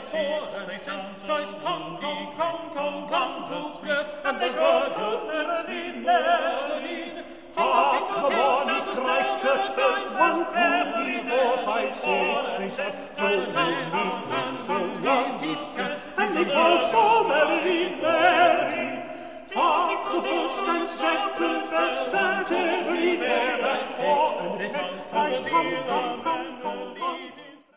chorus they sound so Christ, come to bless, and they go to melody. Ah, come on, Christ Church bells, 1, 2, 3, 4, 5, 6, they sound so ringing, so lovely, and they toll so very, very. Ah, the first and second bells, that everywhere, that fourth and fifth, Christ, come.